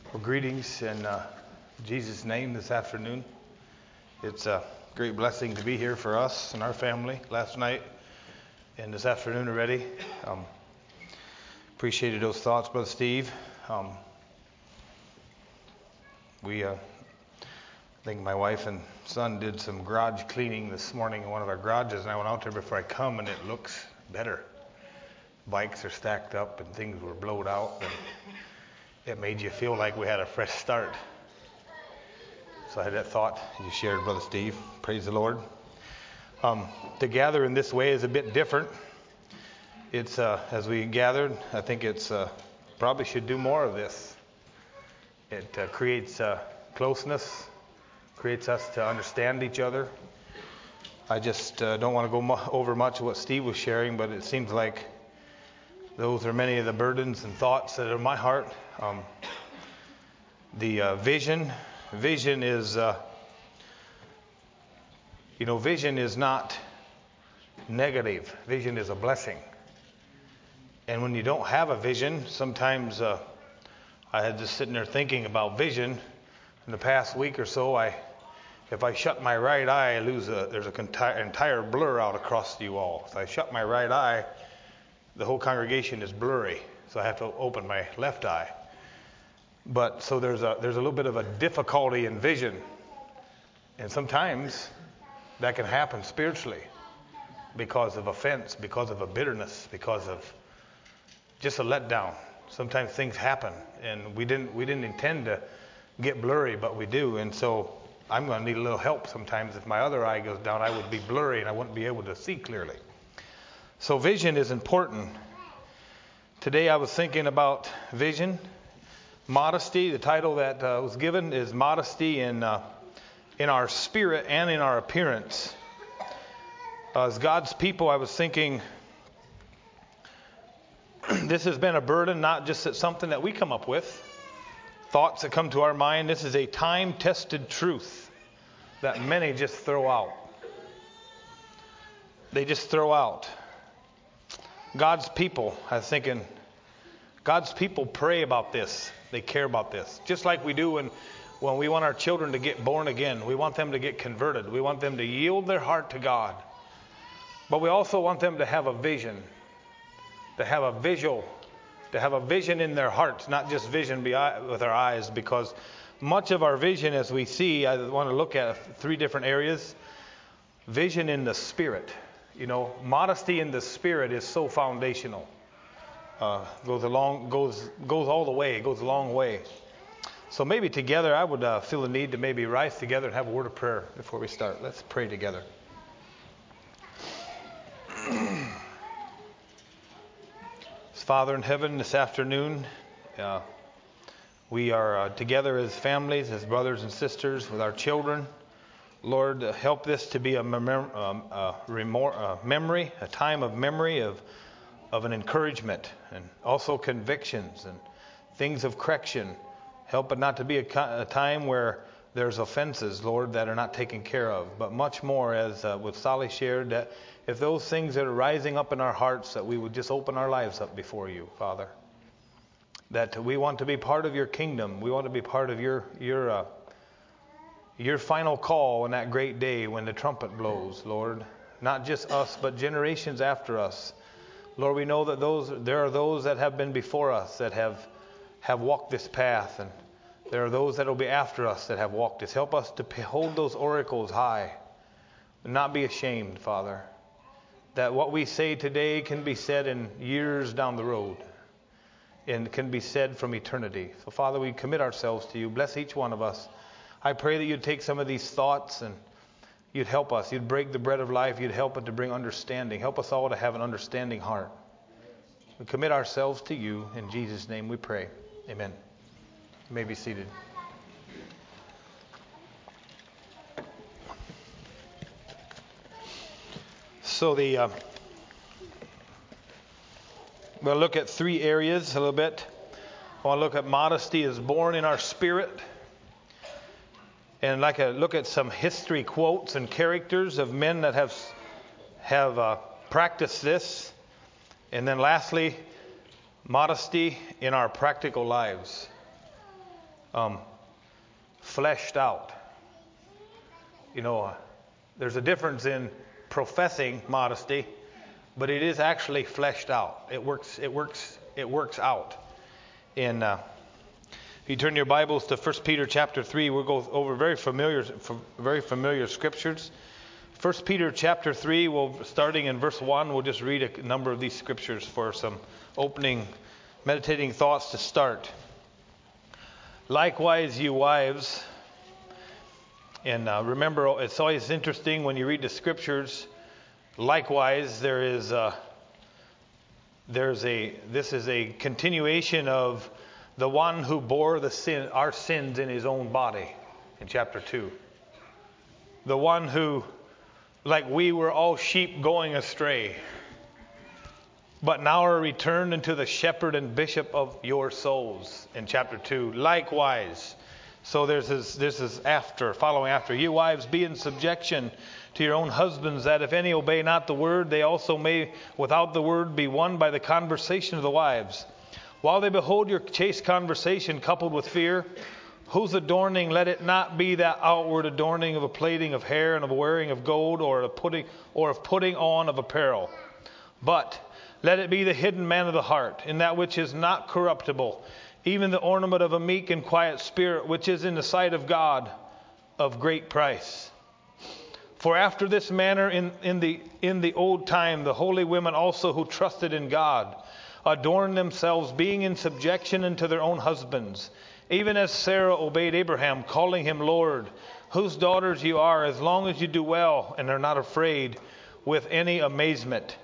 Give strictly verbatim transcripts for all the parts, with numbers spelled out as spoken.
Well, greetings in uh, Jesus' name this afternoon. It's a great blessing to be here for us and our family last night and this afternoon already. Um, appreciated those thoughts, Brother Steve. Um, we, uh, I think my wife and son did some garage cleaning this morning in one of our garages, and I went out there before I come, and it looks better. Bikes are stacked up, and things were blowed out, and it made you feel like we had a fresh start. So I had that thought you shared, Brother Steve. Praise the Lord. Um, to gather in this way is a bit different. It's uh, as we gathered, I think it's uh, probably should do more of this. It uh, creates uh, closeness, creates us to understand each other. I just uh, don't want to go mu- over much of what Steve was sharing, but it seems like those are many of the burdens and thoughts that are in my heart. Um, the uh, vision, vision is, uh, you know, vision is not negative. Vision is a blessing. And when you don't have a vision, sometimes uh, I had just sitting there thinking about vision. In the past week or so, I, if I shut my right eye, I lose a, there's an entire blur out across you all. If I shut my right eye, the whole congregation is blurry, so I have to open my left eye. But so there's a there's a little bit of a difficulty in vision, and sometimes that can happen spiritually because of offense, because of a bitterness, because of just a letdown. Sometimes things happen, and we didn't we didn't intend to get blurry, but we do, and so I'm going to need a little help sometimes. If my other eye goes down, I would be blurry and I wouldn't be able to see clearly. So vision is important. Today I was thinking about vision. Modesty, the title that uh, was given is Modesty in uh, in our spirit and in our appearance. Uh, as God's people, I was thinking this has been a burden, not just that something that we come up with, thoughts that come to our mind. This is a time-tested truth that many just throw out. They just throw out. God's people, I was thinking, God's people pray about this. They care about this. Just like we do when, when we want our children to get born again. We want them to get converted. We want them to yield their heart to God. But we also want them to have a vision, to have a visual, to have a vision in their hearts, not just vision with our eyes, because much of our vision, as we see, I want to look at three different areas. Vision in the spirit. You know, modesty in the spirit is so foundational. Uh, goes along, goes goes all the way. It goes a long way. So maybe together, I would uh, feel the need to maybe rise together and have a word of prayer before we start. Let's pray together. Father in heaven, this afternoon, uh, we are uh, together as families, as brothers and sisters, with our children. Lord, uh, help this to be a, mem- um, a, remor- a memory, a time of memory of of an encouragement, and also convictions and things of correction. Help it not to be a, a time where there's offenses, Lord, that are not taken care of, but much more, as uh, with Sally shared, that if those things that are rising up in our hearts, that we would just open our lives up before you, Father. That we want to be part of your kingdom. We want to be part of your your uh, your final call on that great day when the trumpet blows, Lord. Not just us, but generations after us. Lord, we know that those there are those that have been before us that have have walked this path, and there are those that will be after us that have walked this. Help us to hold those oracles high and not be ashamed, Father, that what we say today can be said in years down the road and can be said from eternity. So, Father, we commit ourselves to you. Bless each one of us. I pray that you'd take some of these thoughts and you'd help us. You'd break the bread of life. You'd help it to bring understanding. Help us all to have an understanding heart. We commit ourselves to you. In Jesus' name we pray. Amen. You may be seated. So the uh, we'll look at three areas a little bit. I want to look at modesty is born in our spirit. And like a look at some history quotes and characters of men that have have uh, practiced this. And then lastly, modesty in our practical lives. um, fleshed out. You know, uh, there's a difference in professing modesty, but it is actually fleshed out. It works. It works. It works out. In uh, if you turn your Bibles to First Peter chapter three, we'll go over very familiar, very familiar scriptures. First Peter chapter three, we'll starting in verse one. We'll just read a number of these scriptures for some opening, meditating thoughts to start. Likewise, you wives. And uh, remember, it's always interesting when you read the scriptures. Likewise, there is a, there's a this is a continuation of the one who bore the sin, our sins in his own body, in chapter two. The one who, like we were all sheep going astray, but now are returned unto the shepherd and bishop of your souls, in chapter two. Likewise. So there's this, this is after, following after. You wives, be in subjection to your own husbands, that if any obey not the word, they also may without the word be won by the conversation of the wives. While they behold your chaste conversation coupled with fear, whose adorning let it not be that outward adorning of a plaiting of hair and of a wearing of gold or of putting or of putting on of apparel. But let it be the hidden man of the heart, in that which is not corruptible, even the ornament of a meek and quiet spirit, which is in the sight of God of great price. For after this manner in, in the in the old time, the holy women also who trusted in God adorned themselves, being in subjection unto their own husbands, even as Sarah obeyed Abraham, calling him Lord, whose daughters you are, as long as you do well and are not afraid with any amazement,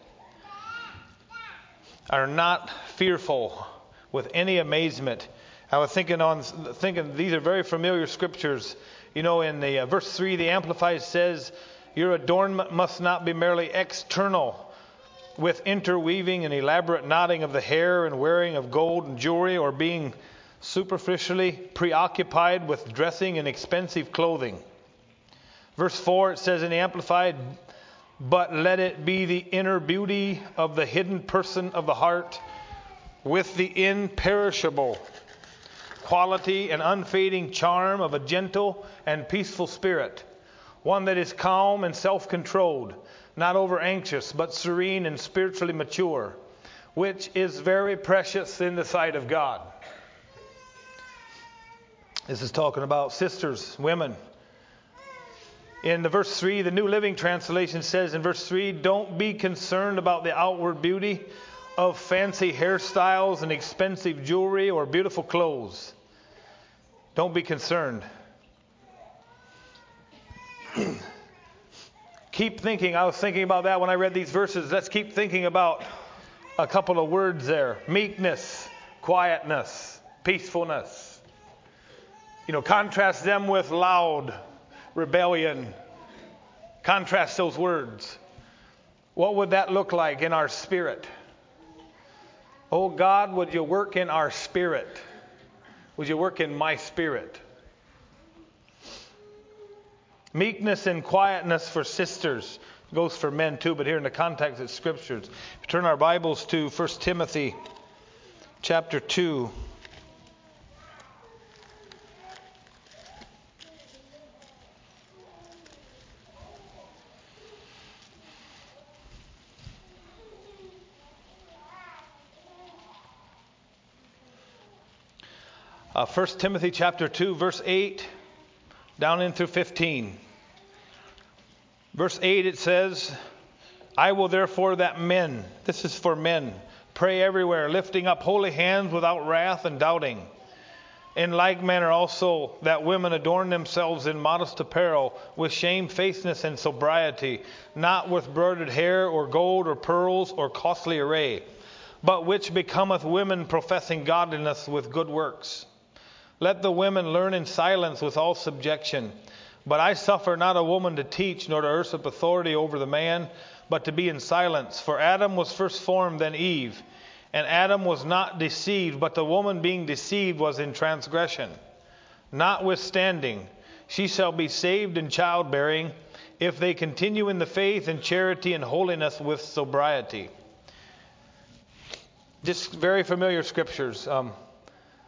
are not fearful with any amazement. I was thinking on thinking these are very familiar scriptures. You know, in the uh, verse three, the Amplified says, "Your adornment must not be merely external, with interweaving and elaborate knotting of the hair and wearing of gold and jewelry, or being superficially preoccupied with dressing in expensive clothing." Verse four, it says in the Amplified, "But let it be the inner beauty of the hidden person of the heart, with the imperishable quality and unfading charm of a gentle and peaceful spirit, one that is calm and self-controlled, not over-anxious, but serene and spiritually mature, which is very precious in the sight of God." This is talking about sisters, women. In the verse three, the New Living Translation says in verse three, "Don't be concerned about the outward beauty of fancy hairstyles and expensive jewelry or beautiful clothes." Don't be concerned. Keep thinking. I was thinking about that when I read these verses. Let's keep thinking about a couple of words there. Meekness, quietness, peacefulness. You know, contrast them with loud, rebellion. Contrast those words. What would that look like in our spirit? Oh God, would you work in our spirit? Would you work in my spirit? Meekness and quietness for sisters. It goes for men too, but here in the context of scriptures. If you turn our Bibles to First Timothy chapter two. Uh, First Timothy chapter two, verse eight, down in through fifteen. Verse eight, it says, "I will therefore that men," this is for men, "pray everywhere, lifting up holy hands without wrath and doubting. In like manner also that women adorn themselves in modest apparel, with shamefacedness and sobriety, not with broidered hair or gold or pearls or costly array, but which becometh women professing godliness with good works. Let the women learn in silence with all subjection. But I suffer not a woman to teach, nor to usurp authority over the man, but to be in silence. For Adam was first formed, then Eve. And Adam was not deceived, but the woman being deceived was in transgression. Notwithstanding, she shall be saved in childbearing, if they continue in the faith and charity and holiness with sobriety." Just very familiar scriptures. Um,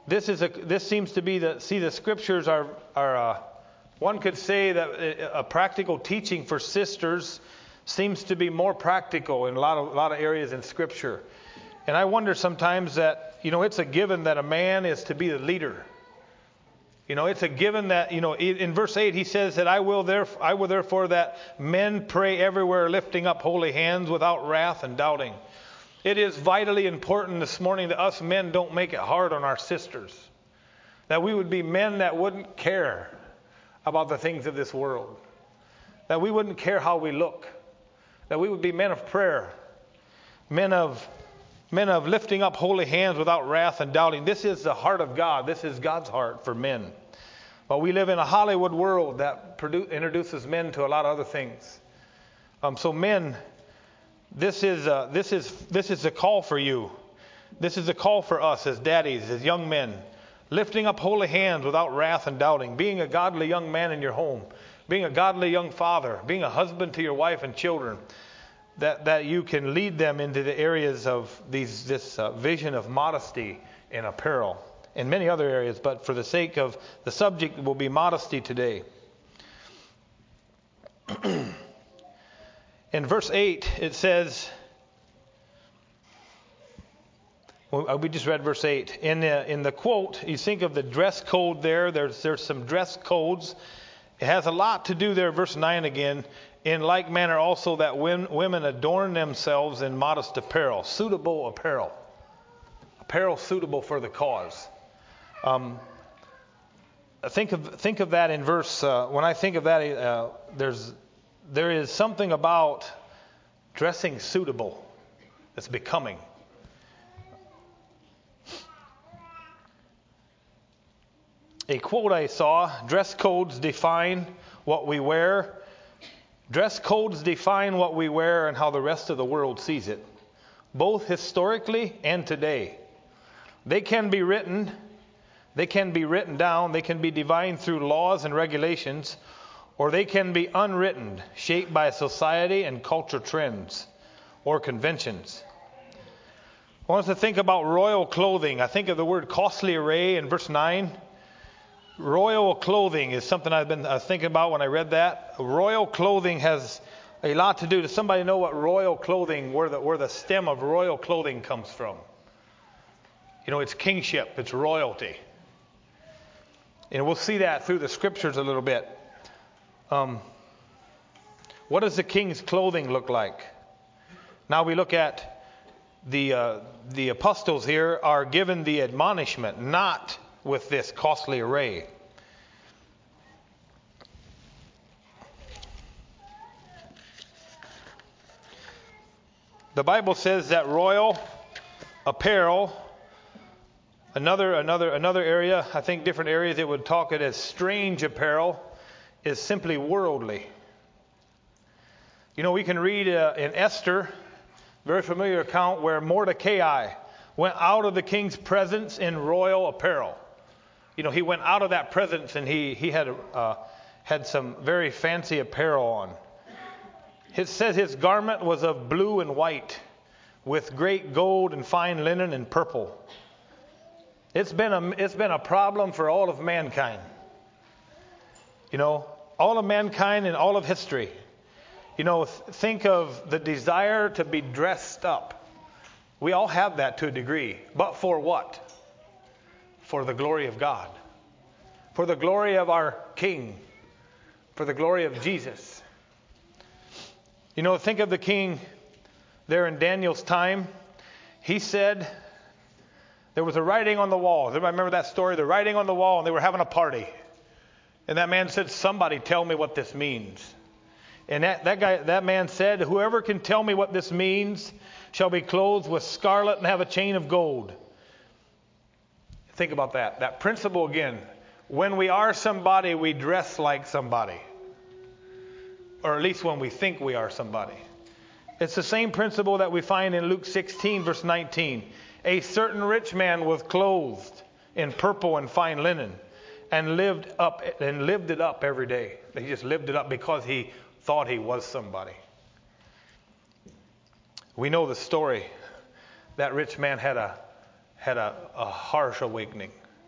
This is a this seems to be the see the scriptures are are uh, one could say that a practical teaching for sisters seems to be more practical in a lot of a lot of areas in Scripture. And I wonder sometimes that, you know, it's a given that a man is to be the leader. You know, it's a given that, you know, in verse eight he says that I will therefore I will therefore that men pray everywhere, lifting up holy hands without wrath and doubting. It is vitally important this morning that us men don't make it hard on our sisters. That we would be men that wouldn't care about the things of this world. That we wouldn't care how we look. That we would be men of prayer. Men of men of lifting up holy hands without wrath and doubting. This is the heart of God. This is God's heart for men. But we live in a Hollywood world that produ- introduces men to a lot of other things. Um, so men, this is a, this is this is a call for you. This is a call for us as daddies, as young men. Lifting up holy hands without wrath and doubting. Being a godly young man in your home. Being a godly young father. Being a husband to your wife and children. That, that you can lead them into the areas of these this uh, vision of modesty in apparel. In many other areas, but for the sake of the subject will be modesty today. In verse eight it says, well, we just read verse eight. In the, in the quote, you think of the dress code there. There's there's some dress codes. It has a lot to do there. Verse nine again. In like manner also that when women adorn themselves in modest apparel, suitable apparel, apparel suitable for the cause. Um, think of think of that in verse. Uh, when I think of that, uh, there's there is something about dressing suitable that's becoming. A quote I saw: dress codes define what we wear. Dress codes define what we wear and how the rest of the world sees it, both historically and today. They can be written, they can be written down, they can be defined through laws and regulations, or they can be unwritten, shaped by society and culture trends or conventions. I want us to think about royal clothing. I think of the word costly array in verse nine. Royal clothing is something I've been uh, thinking about when I read that. Royal clothing has a lot to do. Does somebody know what royal clothing, where the where the stem of royal clothing comes from? You know, it's kingship, it's royalty. And we'll see that through the scriptures a little bit. Um, what does the king's clothing look like? Now we look at the uh, the apostles here are given the admonishment not with this costly array. The Bible says that royal apparel, another another another area, I think different areas it would talk it as strange apparel, is simply worldly. You know, we can read uh, in Esther, very familiar account where Mordecai went out of the king's presence in royal apparel. You know, he went out of that presence and he he had uh, had some very fancy apparel on. It says his garment was of blue and white, with great gold and fine linen and purple. It's been a it's been a problem for all of mankind. You know, all of mankind and all of history. You know, th- think of the desire to be dressed up. We all have that to a degree, but for what? For the glory of God, for the glory of our King, for the glory of Jesus. You know, think of the king there in Daniel's time. He said there was a writing on the wall. Does everybody remember that story? The writing on the wall, and they were having a party. And that man said, "Somebody tell me what this means." And that, that guy, that man said, "Whoever can tell me what this means shall be clothed with scarlet and have a chain of gold." Think about that. That principle again. When we are somebody, we dress like somebody. Or at least when we think we are somebody. It's the same principle that we find in Luke sixteen, verse nineteen. A certain rich man was clothed in purple and fine linen and lived up and lived it up every day. He just lived it up because he thought he was somebody. We know the story. That rich man had a had a, a harsh awakening.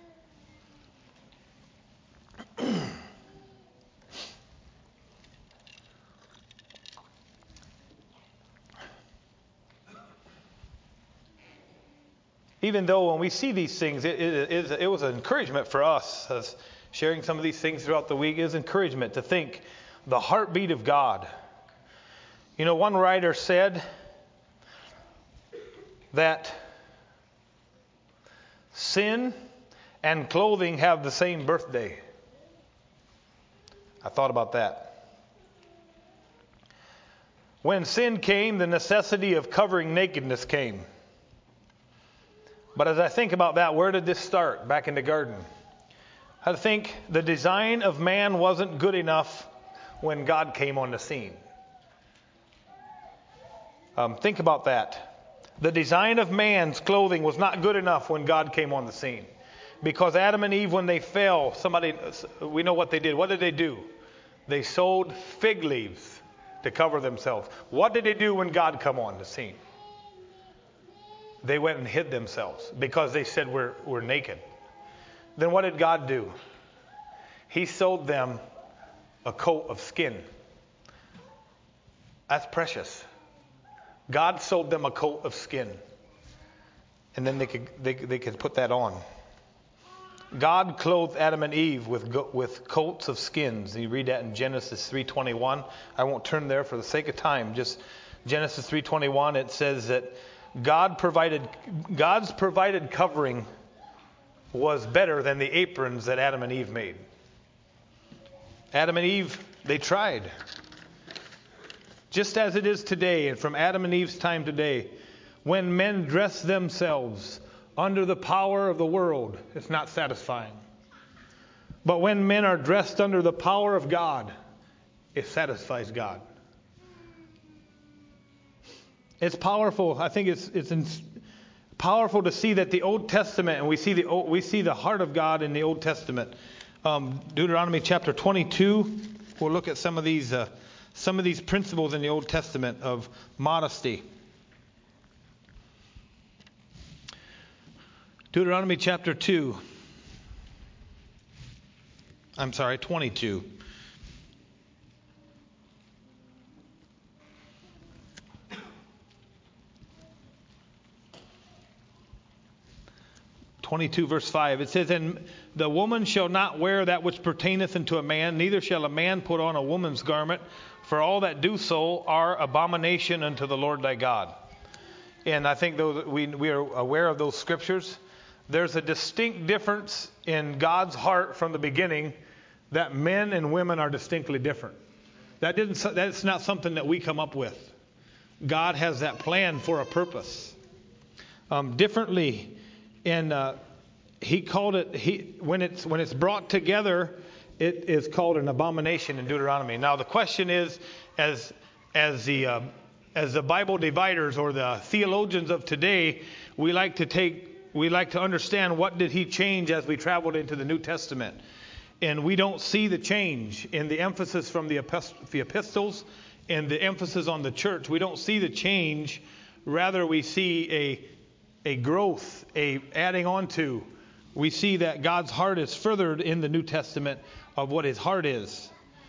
even though when we see these things, it, it, it, it was an encouragement for us. As sharing some of these things throughout the week is encouragement to think the heartbeat of God. You know, one writer said that sin and clothing have the same birthday. I thought about that. When sin came, the necessity of covering nakedness came. But as I think about that, where did this start? Back in the garden. I think the design of man wasn't good enough when God came on the scene. Um, think about that. The design of man's clothing was not good enough when God came on the scene. Because Adam and Eve, when they fell, somebody, we know what they did. What did they do? They sewed fig leaves to cover themselves. What did they do when God come on the scene? They went and hid themselves because they said we're, we're naked. Then what did God do? He sewed them a coat of skin. That's precious. God sewed them a coat of skin. And then they could they, they could put that on. God clothed Adam and Eve with with coats of skins. You read that in Genesis three twenty-one. I won't turn there for the sake of time. Just Genesis three twenty-one. It says that God provided God's provided covering was better than the aprons that Adam and Eve made. Adam and Eve, they tried. Just as it is today, and from Adam and Eve's time today, when men dress themselves under the power of the world, it's not satisfying. But when men are dressed under the power of God, it satisfies God. It's powerful. I think it's it's powerful to see that the Old Testament, and we see the we see the heart of God in the Old Testament. Um, Deuteronomy chapter twenty-two. We'll look at some of these uh, some of these principles in the Old Testament of modesty. Deuteronomy chapter two. I'm sorry, twenty-two. twenty-two verse five. It says, "And the woman shall not wear that which pertaineth unto a man, neither shall a man put on a woman's garment, for all that do so are abomination unto the Lord thy God." And I think though we we are aware of those scriptures. There's a distinct difference in God's heart from the beginning that men and women are distinctly different. That didn't. That's not something that we come up with. God has that plan for a purpose. Um, differently, and uh, He called it. He when it's when it's brought together, it is called an abomination in Deuteronomy. Now the question is, as as the uh, as the Bible dividers or the theologians of today, we like to take. We like to understand what did he change as we traveled into the New Testament. And we don't see the change in the emphasis from the epistles and the emphasis on the church. We don't see the change. Rather, we see a a growth, a adding on to. We see that God's heart is furthered in the New Testament of what his heart is.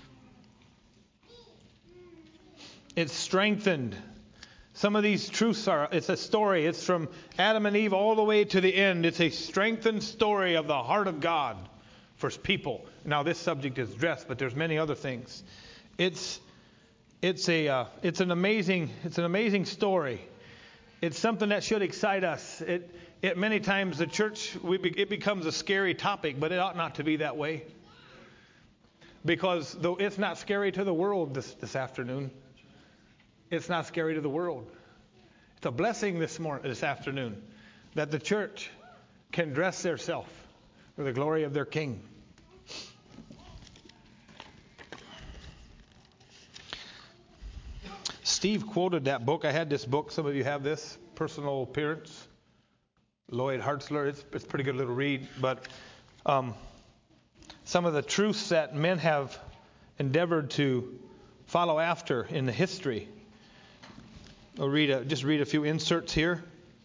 It's strengthened. Some of these truths are, it's a story. It's from Adam and Eve all the way to the end. It's a strengthened story of the heart of God for his people. Now this subject is dress, but there's many other things. It's it's a uh, it's an amazing it's an amazing story. It's something that should excite us. It it many times the church we be, it becomes a scary topic, but it ought not to be that way. Because though it's not scary to the world this this afternoon. It's not scary to the world. It's a blessing this morning, this afternoon, that the church can dress theirself for the glory of their King. Steve quoted that book. I had this book. Some of you have this, Personal Appearance. Lloyd Hartzler. It's, it's a pretty good little read. But um, some of the truths that men have endeavored to follow after in the history. I'll read a, just read a few inserts here.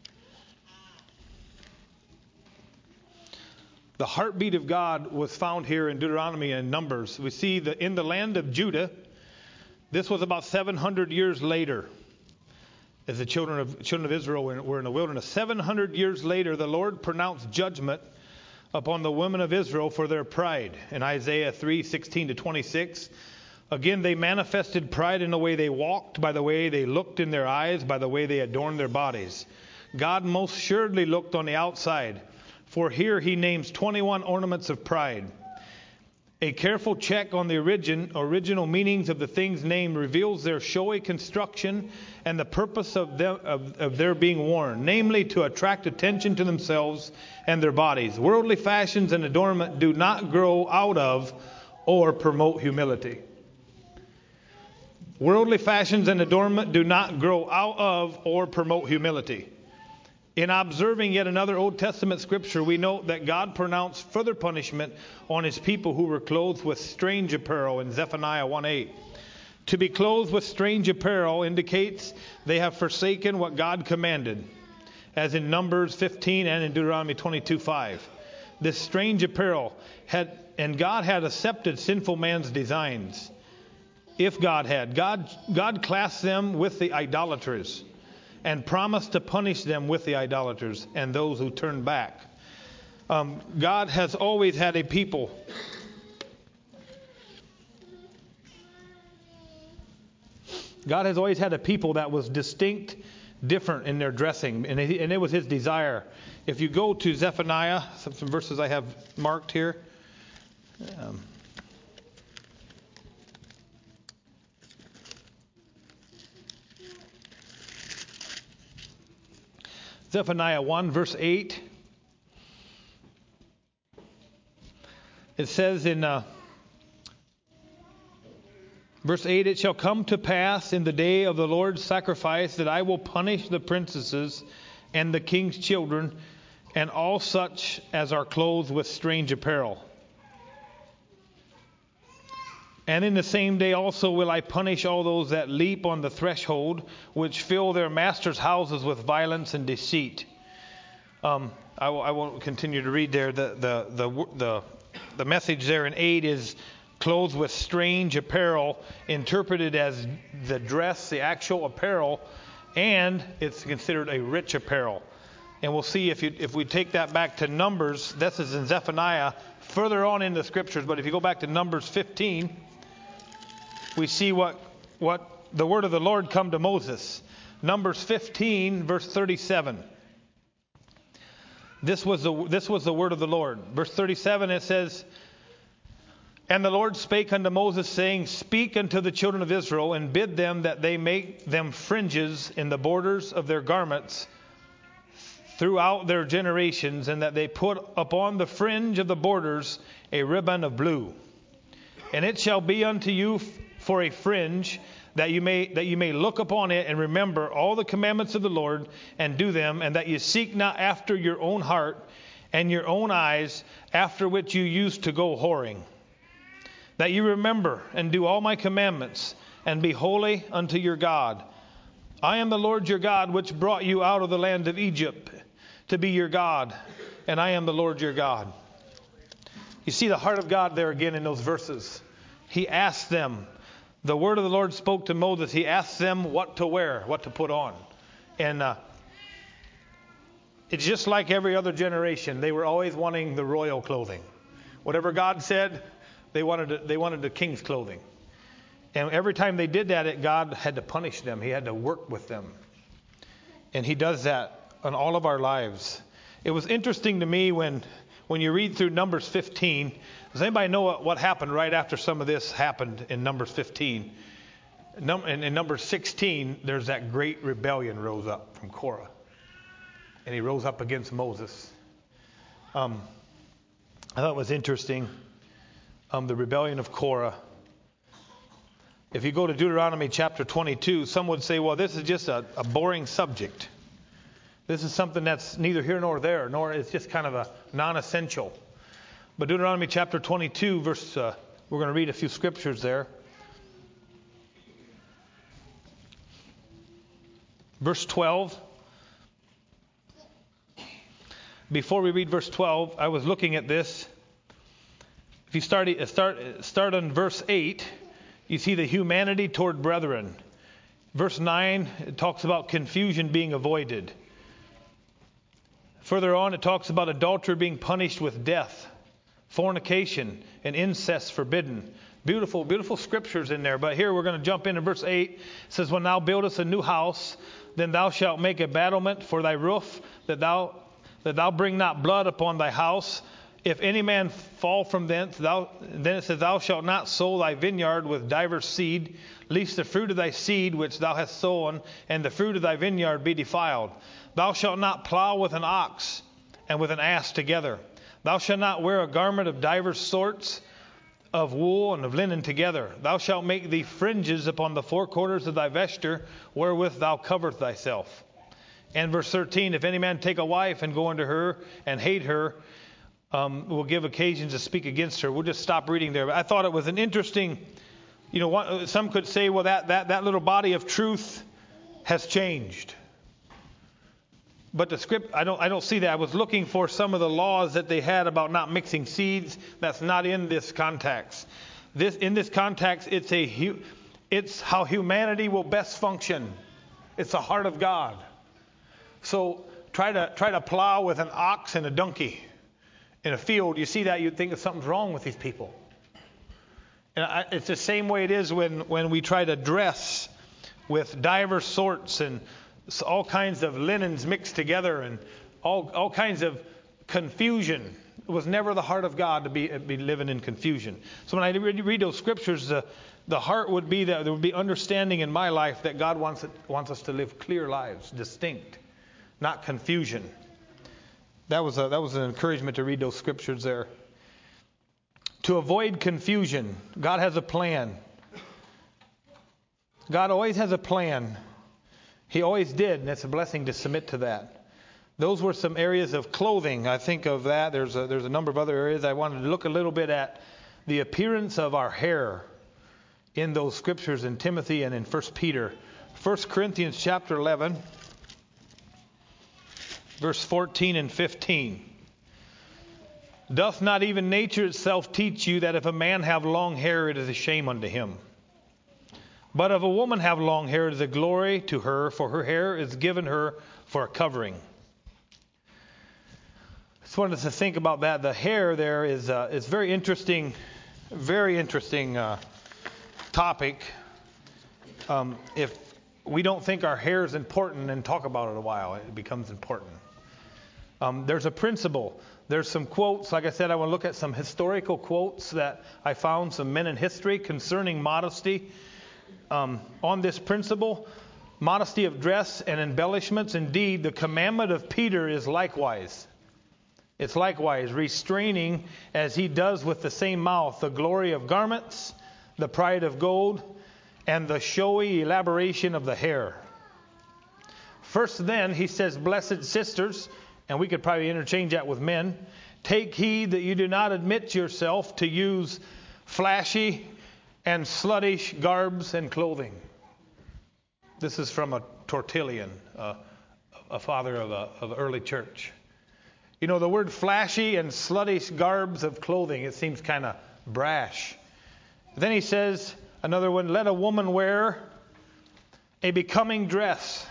The heartbeat of God was found here in Deuteronomy and Numbers. We see that in the land of Judah, this was about seven hundred years later. as the children of children of Israel were in the wilderness. seven hundred years later, the Lord pronounced judgment upon the women of Israel for their pride. In Isaiah three sixteen to twenty-six, again, they manifested pride in the way they walked, by the way they looked in their eyes, by the way they adorned their bodies. God most surely looked on the outside, for here he names twenty-one ornaments of pride. A careful check on the origin, original meanings of the things named reveals their showy construction and the purpose of, them, of, of their being worn, namely to attract attention to themselves and their bodies. Worldly fashions and adornment do not grow out of or promote humility. Worldly fashions and adornment do not grow out of or promote humility. In observing yet another Old Testament scripture, we note that God pronounced further punishment on his people who were clothed with strange apparel in Zephaniah one eight. To be clothed with strange apparel indicates they have forsaken what God commanded, as in Numbers fifteen and in Deuteronomy twenty-two five. This strange apparel had, and God had accepted sinful man's designs. If God had, God, God classed them with the idolaters, and promised to punish them with the idolaters and those who turn back. Um, God has always had a people God has always had a people that was distinct, different in their dressing, and it, and it was his desire. If you go to Zephaniah, some, some verses I have marked here. Um, Zephaniah one, verse eight. It says in uh, verse eight, "It shall come to pass in the day of the Lord's sacrifice that I will punish the princesses and the king's children and all such as are clothed with strange apparel. And in the same day also will I punish all those that leap on the threshold, which fill their masters' houses with violence and deceit." Um, I, will, I won't continue to read there. The, the, the, the, the message there in eight is clothed with strange apparel, interpreted as the dress, the actual apparel, and it's considered a rich apparel. And we'll see if you, if we take that back to Numbers, this is in Zephaniah, further on in the scriptures, but if you go back to Numbers fifteen, we see what what the word of the Lord come to Moses. Numbers fifteen, verse thirty-seven. This was the this was the word of the Lord. Verse thirty-seven, it says, "And the Lord spake unto Moses, saying, Speak unto the children of Israel, and bid them that they make them fringes in the borders of their garments throughout their generations, and that they put upon the fringe of the borders a ribbon of blue. And it shall be unto you for a fringe, that you may that you may look upon it and remember all the commandments of the Lord and do them, and that you seek not after your own heart and your own eyes, after which you used to go whoring. That you remember and do all my commandments, and be holy unto your God. I am the Lord your God, which brought you out of the land of Egypt to be your God, and I am the Lord your God." You see the heart of God there again in those verses. He asked them, the word of the Lord spoke to Moses. He asked them what to wear, what to put on. And uh, it's just like every other generation. They were always wanting the royal clothing. Whatever God said, they wanted to, they wanted the king's clothing. And every time they did that, it, God had to punish them. He had to work with them. And he does that on all of our lives. It was interesting to me when when you read through Numbers fifteen. Does anybody know what, what happened right after some of this happened in Numbers fifteen? Num- in, in Numbers sixteen, there's that great rebellion rose up from Korah. And he rose up against Moses. Um, I thought it was interesting. Um, the rebellion of Korah. If you go to Deuteronomy chapter twenty-two, some would say, well, this is just a, a boring subject. This is something that's neither here nor there, nor it's just kind of a non-essential. But Deuteronomy chapter twenty-two, verse, uh, we're going to read a few scriptures there. Verse twelve. Before we read verse twelve, I was looking at this. If you start start start on verse eight, you see the humanity toward brethren. Verse nine, it talks about confusion being avoided. Further on, it talks about adultery being punished with death, fornication and incest forbidden. Beautiful, beautiful scriptures in there. But here we're going to jump into verse eight. It says, when thou buildest a new house, then thou shalt make a battlement for thy roof, that thou that thou bring not blood upon thy house. If any man fall from thence, thou, then it says, thou shalt not sow thy vineyard with divers seed, lest the fruit of thy seed which thou hast sown, and the fruit of thy vineyard be defiled. Thou shalt not plow with an ox, and with an ass together. Thou shalt not wear a garment of divers sorts of wool and of linen together. Thou shalt make thee fringes upon the four quarters of thy vesture, wherewith thou coverest thyself. And verse thirteen, if any man take a wife and go unto her and hate her, um, will give occasions to speak against her. We'll just stop reading there. But I thought it was an interesting, you know, what, some could say, well, that, that, that little body of truth has changed. But the script, I don't, I don't see that. I was looking for some of the laws that they had about not mixing seeds. That's not in this context. This, in this context, it's a, it's how humanity will best function. It's the heart of God. So try to try to plow with an ox and a donkey in a field. You see that, you'd think that something's wrong with these people. And I, it's the same way it is when, when we try to dress with diverse sorts and all kinds of linens mixed together and all all kinds of confusion. It was never the heart of God to be, be living in confusion. So when I read, read those scriptures, the, the heart would be that there would be understanding in my life that God wants it, wants us to live clear lives, distinct, not confusion. That was a, that was an encouragement to read those scriptures there. To avoid confusion, God has a plan. God always has a plan. He always did, and it's a blessing to submit to that. Those were some areas of clothing. I think of that. There's a, there's a number of other areas. I wanted to look a little bit at the appearance of our hair in those scriptures in Timothy and in First Peter. First Corinthians chapter eleven, verse fourteen and fifteen. Doth not even nature itself teach you that if a man have long hair, it is a shame unto him? But if a woman have long hair, it is a glory to her, for her hair is given her for a covering. I just wanted us to think about that. The hair there is uh, is very interesting, very interesting uh, topic. Um, if we don't think our hair is important and talk about it a while, it becomes important. Um, there's a principle. There's some quotes. Like I said, I want to look at some historical quotes that I found, some men in history concerning modesty. Um, on this principle, modesty of dress and embellishments. Indeed, the commandment of Peter is likewise. It's likewise restraining, as he does with the same mouth, the glory of garments, the pride of gold, and the showy elaboration of the hair. First then, he says, blessed sisters, and we could probably interchange that with men, take heed that you do not admit yourself to use flashy and sluttish garbs and clothing. This is from a Tertullian, uh, a father of a of early church. You know, the word flashy and sluttish garbs of clothing, it seems kind of brash. Then he says, another one, let a woman wear a becoming dress,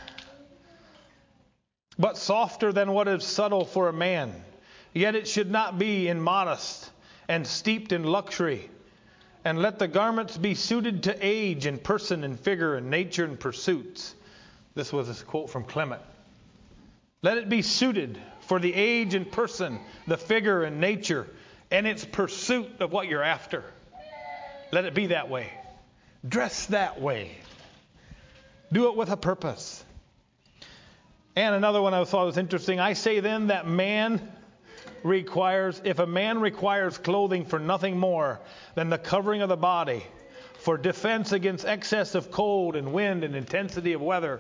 but softer than what is subtle for a man. Yet it should not be immodest and steeped in luxury. And let the garments be suited to age and person and figure and nature and pursuits. This was a quote from Clement. Let it be suited for the age and person, the figure and nature, and its pursuit of what you're after. Let it be that way. Dress that way. Do it with a purpose. And another one I thought was interesting. I say then that man requires, if a man requires clothing for nothing more than the covering of the body, for defense against excess of cold and wind and intensity of weather.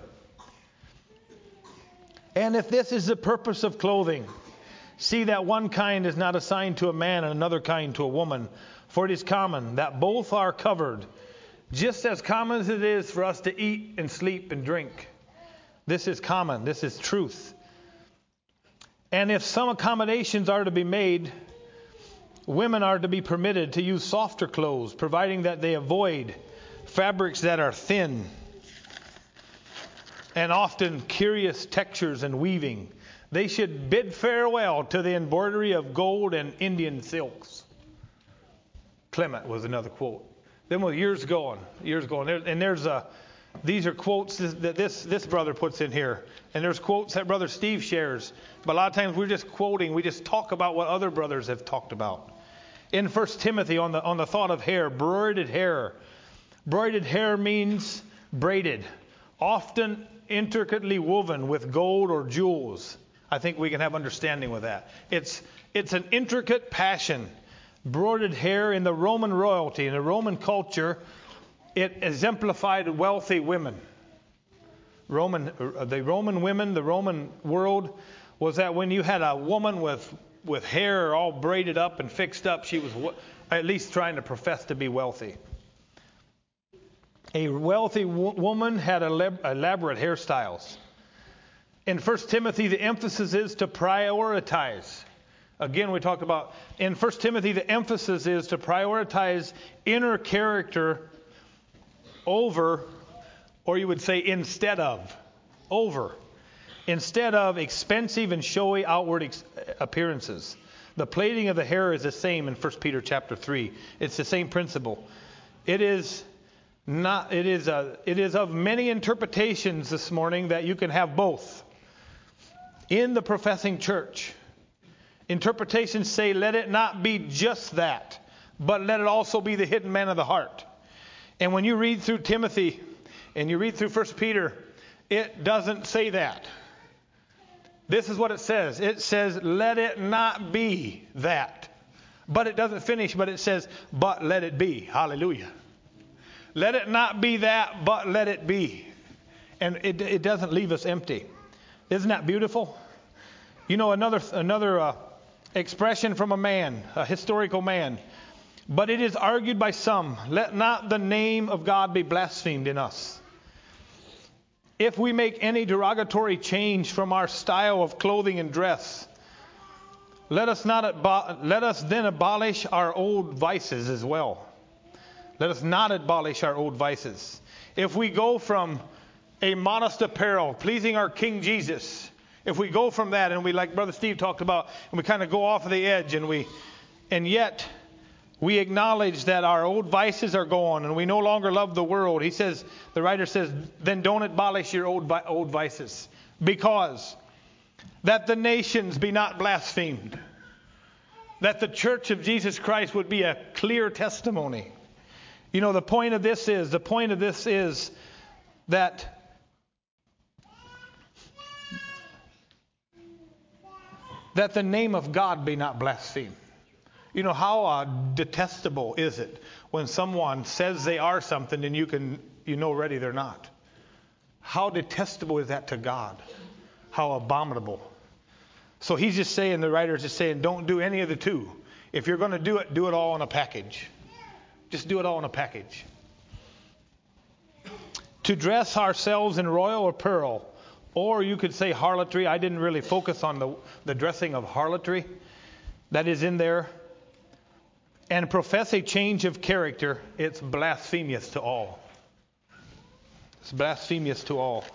And if this is the purpose of clothing, see that one kind is not assigned to a man and another kind to a woman, for it is common that both are covered, just as common as it is for us to eat and sleep and drink. This is common. This is truth. And if some accommodations are to be made, women are to be permitted to use softer clothes, providing that they avoid fabrics that are thin and often curious textures and weaving. They should bid farewell to the embroidery of gold and Indian silks. Clement was another quote. Then with years going, years going, there, and there's a, these are quotes that this this brother puts in here, and there's quotes that Brother Steve shares. But a lot of times we're just quoting, we just talk about what other brothers have talked about. In First Timothy, on the on the thought of hair, braided hair, braided hair means braided, often intricately woven with gold or jewels. I think we can have understanding with that. It's it's an intricate passion. Braided hair in the Roman royalty, in the Roman culture, it exemplified wealthy women. Roman, the Roman women, the Roman world was that when you had a woman with with hair all braided up and fixed up, she was at least trying to profess to be wealthy. A wealthy wo- woman had elab- elaborate hairstyles. In First Timothy, the emphasis is to prioritize. Again, we talked about, in First Timothy, the emphasis is to prioritize inner character over, or you would say instead of, over, instead of expensive and showy outward ex- appearances. The plaiting of the hair is the same in First Peter chapter three. It's the same principle. It is not. It is a. It is of many interpretations this morning that you can have both in the professing church. Interpretations say, let it not be just that, but let it also be the hidden man of the heart. And when you read through Timothy and you read through First Peter, it doesn't say that. This is what it says. It says, let it not be that. But it doesn't finish, but it says, but let it be. Hallelujah. Let it not be that, but let it be. And it, it doesn't leave us empty. Isn't that beautiful? You know, another another uh, expression from a man, a historical man. But it is argued by some, let not the name of God be blasphemed in us. If we make any derogatory change from our style of clothing and dress, let us not abo- let us then abolish our old vices as well. Let us not abolish our old vices. If we go from a modest apparel, pleasing our King Jesus, if we go from that and we, like Brother Steve talked about, and we kind of go off of the edge, and we, and yet we acknowledge that our old vices are gone and we no longer love the world. He says, the writer says, then don't abolish your old old vices, because that the nations be not blasphemed, that the church of Jesus Christ would be a clear testimony. You know, the point of this is, the point of this is that that the name of God be not blasphemed. You know, how uh, detestable is it when someone says they are something and you can, you know already they're not. How detestable is that to God? How abominable. So he's just saying, the writer is just saying, don't do any of the two. If you're going to do it, do it all in a package. Just do it all in a package. To dress ourselves in royal apparel, or you could say harlotry. I didn't really focus on the, the dressing of harlotry that is in there. And profess a change of character, it's blasphemous to all. It's blasphemous to all.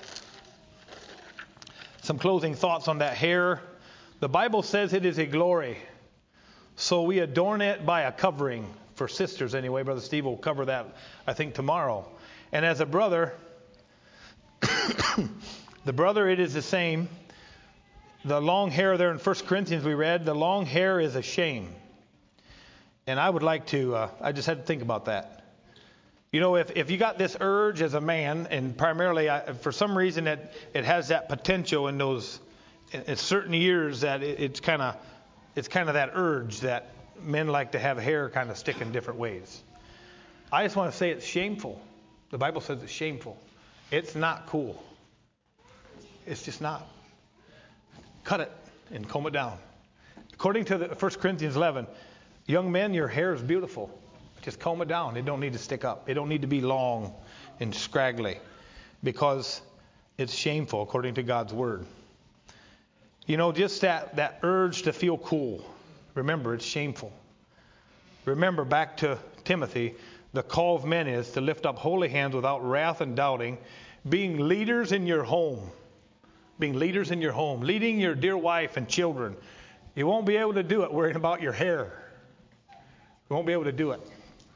Some closing thoughts on that hair. The Bible says it is a glory. So we adorn it by a covering. For sisters anyway. Brother Steve will cover that, I think, tomorrow. And as a brother, the brother, it is the same. The long hair there in First Corinthians we read, the long hair is a shame. And I would like to, uh, I just had to think about that. You know, if, if you got this urge as a man, and primarily I, for some reason it, it has that potential in those in, in certain years that it, it's kind of it's kind of that urge that men like to have hair kind of stick in different ways. I just want to say it's shameful. The Bible says it's shameful. It's not cool. It's just not. Cut it and comb it down. According to the First Corinthians eleven, young men, your hair is beautiful. Just comb it down. It don't need to stick up. It don't need to be long and scraggly, because it's shameful according to God's word. You know, just that, that urge to feel cool. Remember, it's shameful. Remember, back to Timothy, the call of men is to lift up holy hands without wrath and doubting, being leaders in your home, being leaders in your home, leading your dear wife and children. You won't be able to do it worrying about your hair. You won't be able to do it.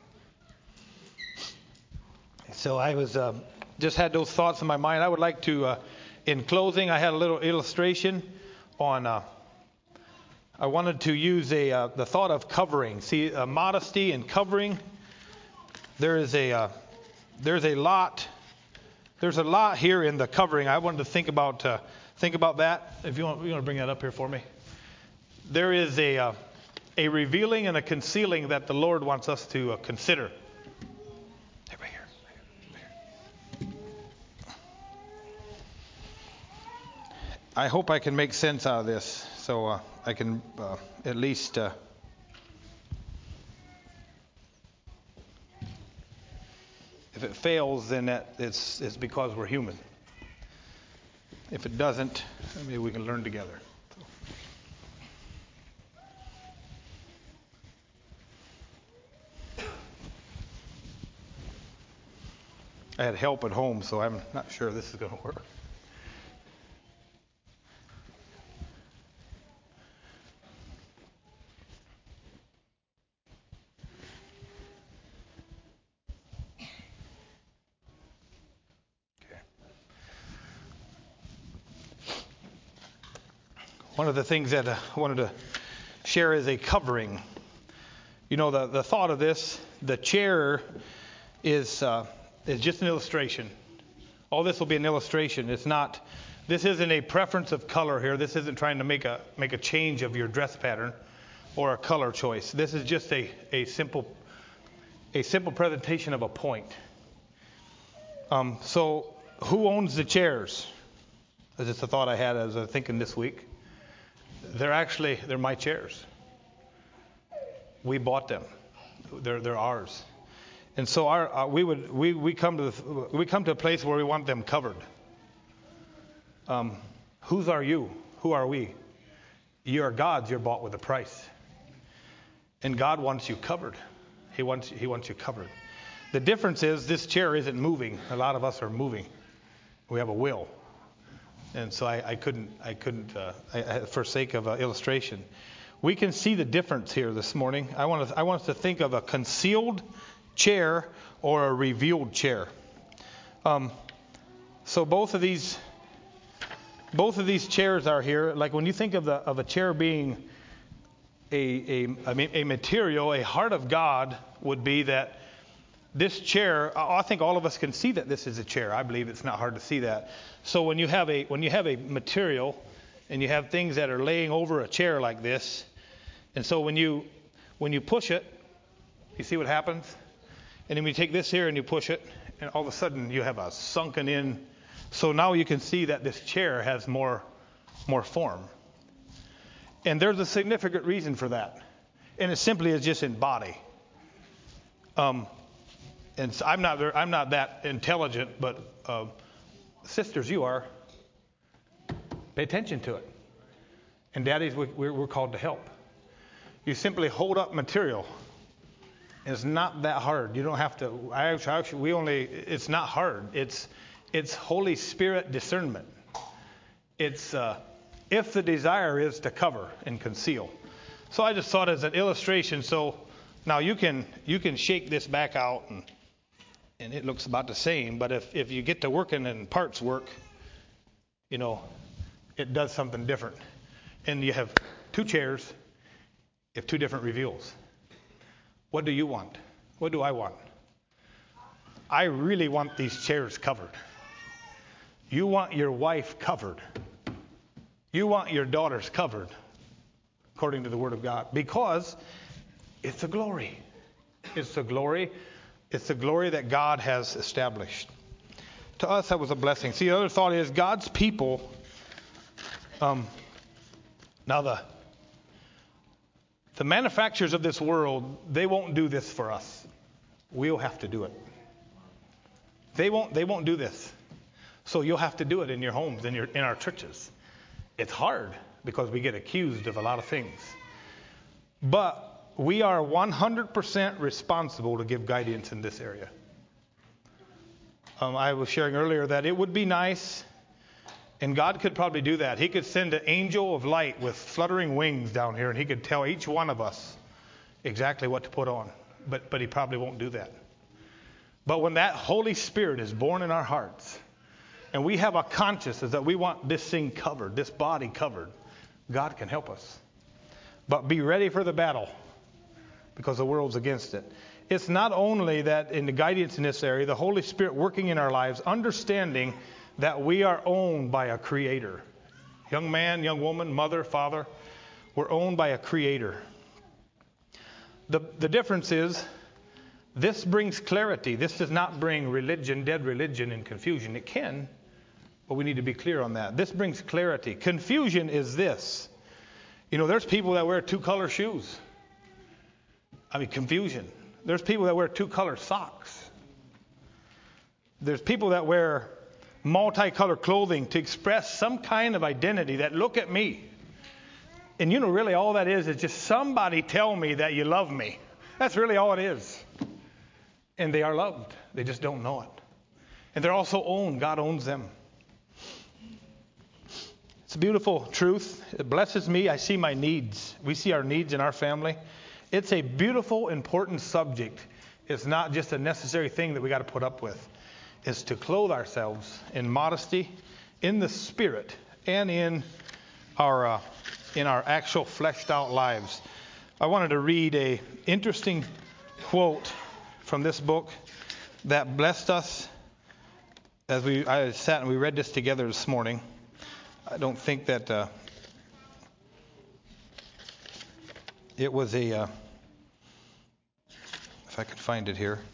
So I was uh, just had those thoughts in my mind. I would like to, uh, in closing, I had a little illustration on. Uh, I wanted to use a uh, the thought of covering. See, uh, modesty and covering. There is a uh, there's a lot there's a lot here in the covering. I wanted to think about uh, think about that. If you want, you want to bring that up here for me. There is a uh, a revealing and a concealing that the Lord wants us to uh, consider. Right here. Right here. I hope I can make sense out of this, so uh, I can uh, at least. Uh, If it fails, then that it's, it's because we're human. If it doesn't, maybe we can learn together. I had help at home, so I'm not sure this is going to work. One of the things that I wanted to share is a covering. You know, the, the thought of this, the chair is uh, is just an illustration. All this will be an illustration. It's not. This isn't a preference of color here. This isn't trying to make a make a change of your dress pattern or a color choice. This is just a a simple a simple presentation of a point. Um, so, who owns the chairs? That's just a thought I had as I was thinking this week. They're actually, they're my chairs. We bought them. They're they're ours. And so our uh, we would we we come to the, we come to a place where we want them covered. Um, whose are you? Who are we? You are God's. You're bought with a price. And God wants you covered. He wants he wants you covered. The difference is this chair isn't moving. A lot of us are moving. We have a will. And so I, I couldn't, I couldn't, uh, I, I, for sake of uh, illustration, we can see the difference here this morning. I want us, I want us to think of a concealed chair or a revealed chair. Um, so both of these, both of these chairs are here. Like when you think of the of a chair being a a I mean a material, a heart of God would be that. This chair, I think all of us can see that this is a chair. I believe it's not hard to see that. So when you have a when you have a material and you have things that are laying over a chair like this, and so when you when you push it, you see what happens? And then you take this here and you push it, and all of a sudden you have a sunken in. So now you can see that this chair has more more form. And there's a significant reason for that. And it simply is just in body. Um And so I'm not I'm not that intelligent, but uh, sisters, you are. Pay attention to it. And daddies, we, we're, we're called to help. You simply hold up material. It's not that hard. You don't have to. I actually, we only. It's not hard. It's it's Holy Spirit discernment. It's uh, if the desire is to cover and conceal. So I just thought as an illustration. So now you can you can shake this back out and. And it looks about the same, but if, if you get to working and parts work, you know, it does something different. And you have two chairs, you have two different reveals. What do you want? What do I want? I really want these chairs covered. You want your wife covered. You want your daughters covered, according to the Word of God, because it's a glory. It's a glory. It's the glory that God has established. To us, that was a blessing. See, the other thought is God's people. Um, now, the the manufacturers of this world, they won't do this for us. We'll have to do it. They won't. They won't do this. So you'll have to do it in your homes, in your in our churches. It's hard because we get accused of a lot of things. But we are one hundred percent responsible to give guidance in this area. Um, I was sharing earlier that it would be nice, and God could probably do that. He could send an angel of light with fluttering wings down here, and he could tell each one of us exactly what to put on. But but he probably won't do that. But when that Holy Spirit is born in our hearts, and we have a consciousness that we want this thing covered, this body covered, God can help us. But be ready for the battle, because the world's against it. It's not only that in the guidance in this area, the Holy Spirit working in our lives, understanding that we are owned by a creator. Young man, young woman, mother, father, we're owned by a creator. The, the difference is, this brings clarity. This does not bring religion, dead religion, and confusion. It can, but we need to be clear on that. This brings clarity. Confusion is this. You know, there's people that wear two-color shoes. I mean, confusion. There's people that wear two-color socks. There's people that wear multicolored clothing to express some kind of identity that, look at me. And you know, really all that is is just somebody tell me that you love me. That's really all it is. And they are loved. They just don't know it. And they're also owned. God owns them. It's a beautiful truth. It blesses me. I see my needs. We see our needs in our family. It's a beautiful, important subject. It's not just a necessary thing that we got to put up with. It's to clothe ourselves in modesty, in the spirit, and in our uh, in our actual fleshed out lives. I wanted to read a interesting quote from this book that blessed us as we I sat and we read this together this morning. I don't think that uh, it was a uh, if I could find it here.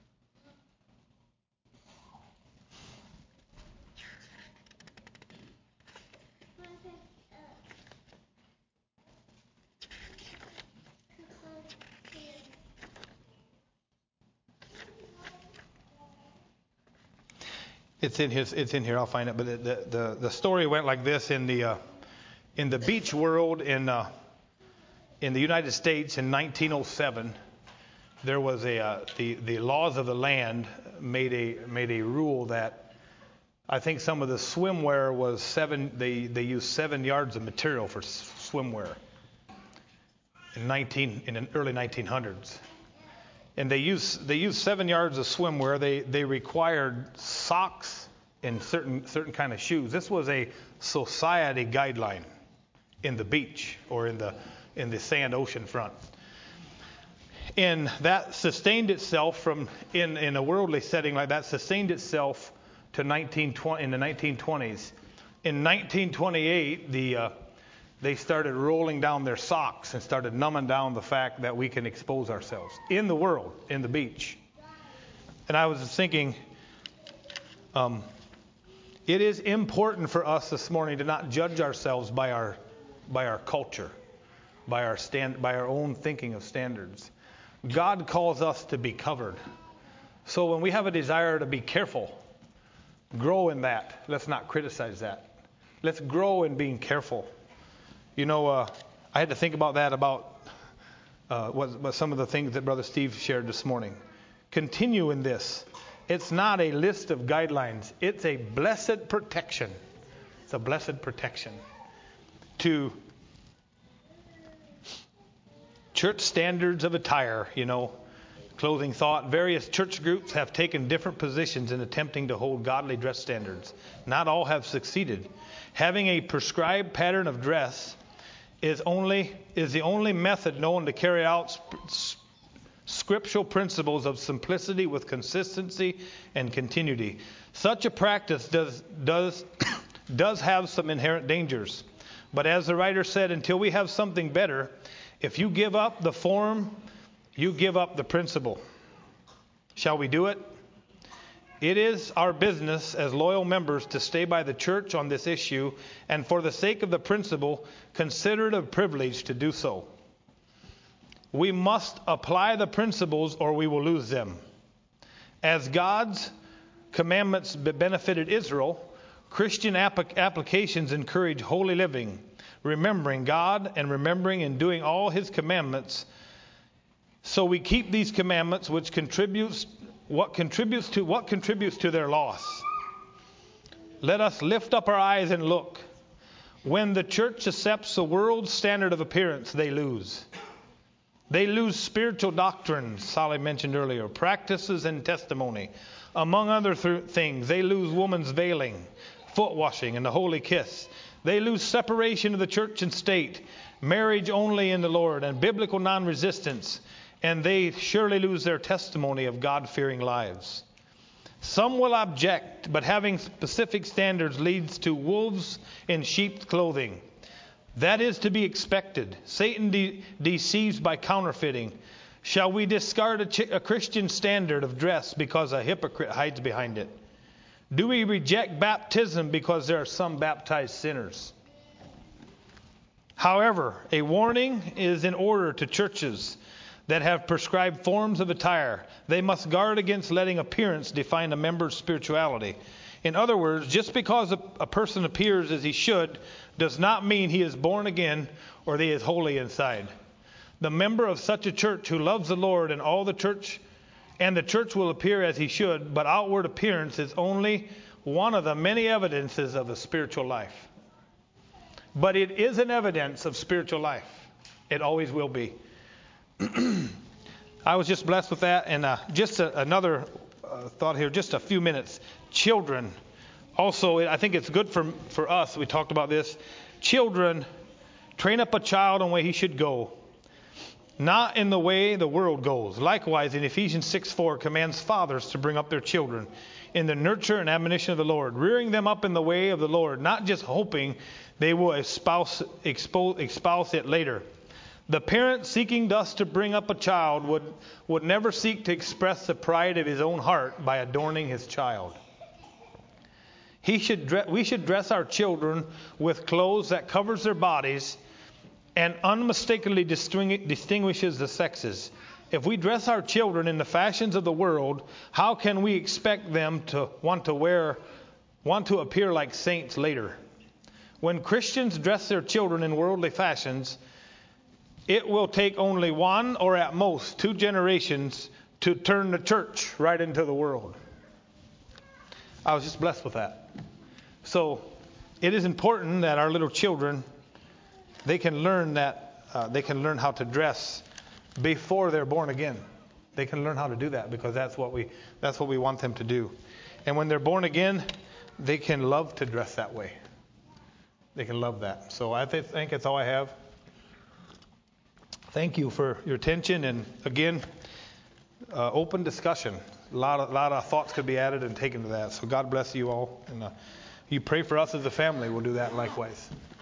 It's in his. It's in here. I'll find it. But the the, the story went like this: in the uh, in the beach world in uh, in the United States in nineteen oh seven, there was a uh, the the laws of the land made a made a rule that I think some of the swimwear was seven. They they used seven yards of material for swimwear in nineteen in the early nineteen hundreds. And they use they use seven yards of swimwear. They they required socks and certain certain kind of shoes. This was a society guideline in the beach or in the in the sand ocean front. And that sustained itself from in, in a worldly setting like that sustained itself to nineteen twenty in the nineteen twenties. In nineteen twenty-eight, the uh, they started rolling down their socks and started numbing down the fact that we can expose ourselves in the world, in the beach. And I was thinking, um, it is important for us this morning to not judge ourselves by our by our culture, by our stand, by our own thinking of standards. God calls us to be covered. So when we have a desire to be careful, grow in that. Let's not criticize that. Let's grow in being careful. You know, uh, I had to think about that, about uh, what, what some of the things that Brother Steve shared this morning. Continue in this. It's not a list of guidelines. It's a blessed protection. It's a blessed protection. To church standards of attire, you know, clothing thought. Various church groups have taken different positions in attempting to hold godly dress standards. Not all have succeeded. Having a prescribed pattern of dress is only is the only method known to carry out sp- scriptural principles of simplicity with consistency and continuity. Such a practice does does does have some inherent dangers. But as the writer said, until we have something better, if you give up the form, you give up the principle. Shall we do it? It is our business as loyal members to stay by the church on this issue, and for the sake of the principle, consider it a privilege to do so. We must apply the principles or we will lose them. As God's commandments benefited Israel, Christian app- applications encourage holy living, remembering God and remembering and doing all His commandments. So we keep these commandments, which contributes what contributes to what contributes to their loss. Let us lift up our eyes and look. When the church accepts the world's standard of appearance, they lose. They lose spiritual doctrines, Sally mentioned earlier, practices and testimony. Among other th- things, they lose woman's veiling, foot washing, and the holy kiss. They lose separation of the church and state, marriage only in the Lord, and biblical non-resistance. And they surely lose their testimony of God-fearing lives. Some will object, but having specific standards leads to wolves in sheep's clothing. That is to be expected. Satan de- deceives by counterfeiting. Shall we discard a, ch- a Christian standard of dress because a hypocrite hides behind it? Do we reject baptism because there are some baptized sinners? However, a warning is in order to churches that have prescribed forms of attire. They must guard against letting appearance define a member's spirituality. In other words, just because a, a person appears as he should does not mean he is born again or that he is holy inside. The member of such a church who loves the Lord and all the church and the church will appear as he should, but outward appearance is only one of the many evidences of a spiritual life. But it is an evidence of spiritual life. It always will be. I was just blessed with that. And uh, just a, another uh, thought here, just a few minutes. Children. Also, I think it's good for, for us. We talked about this. Children, train up a child in the way he should go, not in the way the world goes. Likewise, in Ephesians six four, commands fathers to bring up their children in the nurture and admonition of the Lord, rearing them up in the way of the Lord, not just hoping they will espouse, expose, espouse it later. The parent seeking thus to bring up a child would, would never seek to express the pride of his own heart by adorning his child. He should dre- we should dress our children with clothes that covers their bodies and unmistakably distingu- distinguishes the sexes. If we dress our children in the fashions of the world, how can we expect them to want to wear, want to appear like saints later? When Christians dress their children in worldly fashions, it will take only one or at most two generations to turn the church right into the world. I was just blessed with that. So it is important that our little children, they can learn that uh, they can learn how to dress before they're born again. They can learn how to do that because that's what we that's what we want them to do. And when they're born again, they can love to dress that way. They can love that. So I th- think that's all I have. Thank you for your attention, and again, uh, open discussion. A lot of, lot of thoughts could be added and taken to that. So God bless you all, and uh, you pray for us as a family. We'll do that likewise.